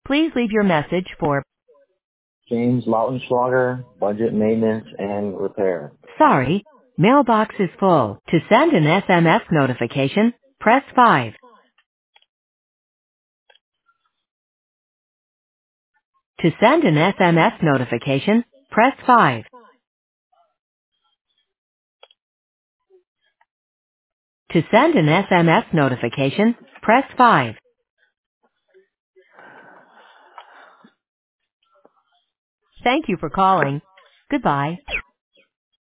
Please leave your message for James Lautenschlager, budget maintenance and repair. sorry, mailbox is full. To send an SMS notification, press 5. To send an SMS notification, press 5. To send an SMS notification, press 5. Thank you for calling. Goodbye.